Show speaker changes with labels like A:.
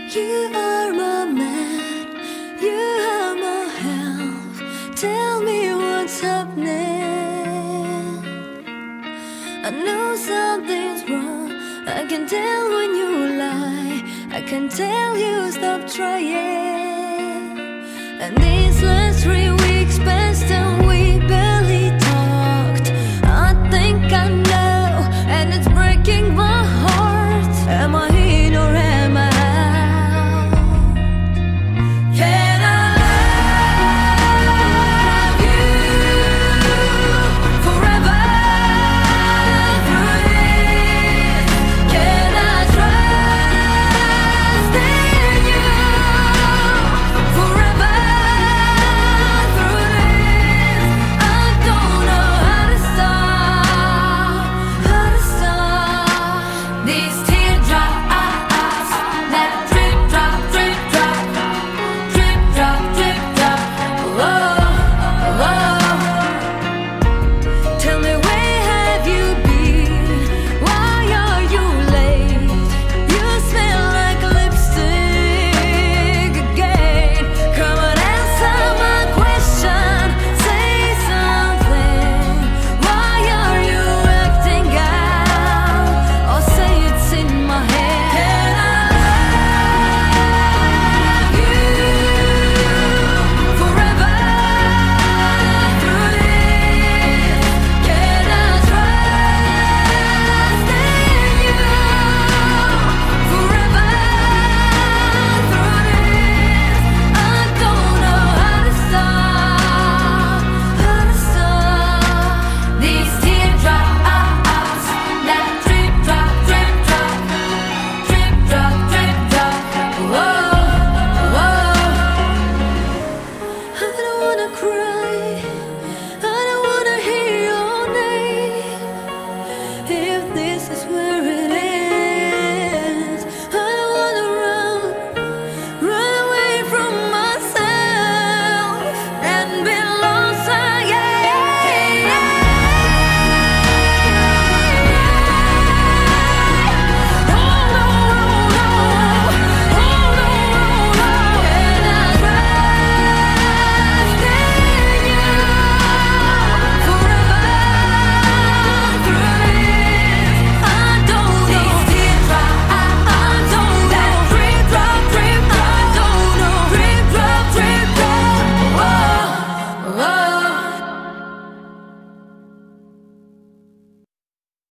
A: You are my man, you are my help. Tell me what's happening. I know something's wrong. I can tell when you lie. I can tell you stop trying. And these last 3